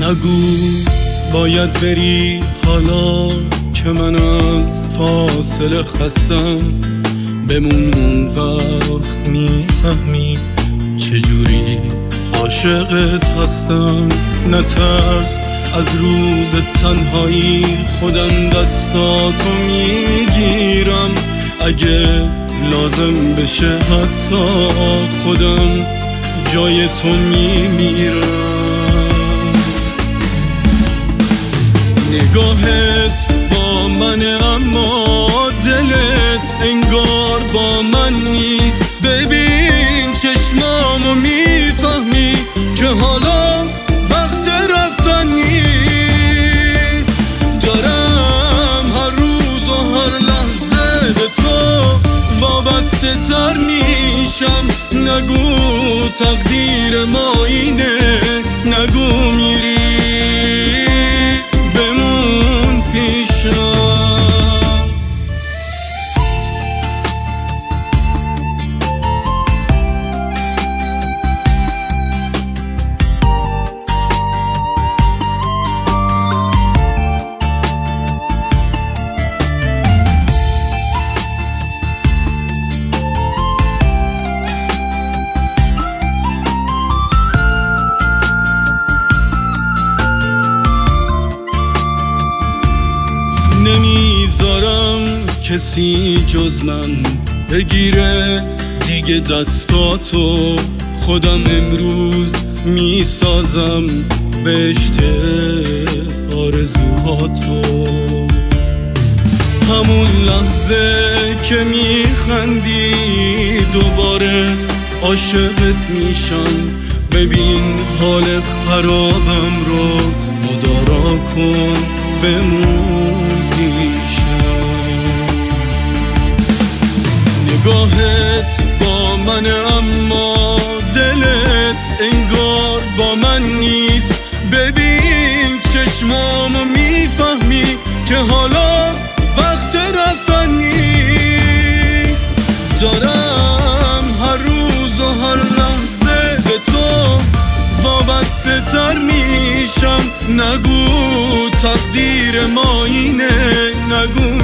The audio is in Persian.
نگو باید بری حالا که من از فاصله خستم، بمون اون وقت میفهمی چجوری عاشقت هستم. نترس از روز تنهایی، خودم دستاتو میگیرم، اگه لازم بشه حتی خودم جای تو میمیرم. نگاهت با منه اما دلت انگار با من نیست. ببین چشمامو میفهمی که حالا وقت رفتن نیست. دارم هر روز و هر لحظه به تو وابسته تر میشم. نگو تقدیر ما اینه، نگو میری بمون پیشم. نمیذارم کسی جز من بگیره دیگه دستاتو، خودم امروز میسازم بهشت آرزوهاتو. همون لحظه که میخندی دوباره عاشقت میشم. ببین حال خرابم رو مدارا کن، بمون پیشم. نگاهت با منه اما دلت انگار با من نیست. ببین چشمامو میفهمی که حالا وقت رفتن نیست. دارم هر روز و هر لحظه به تو وابسته تر میشم. نگو تقدیر ما اینه، نگو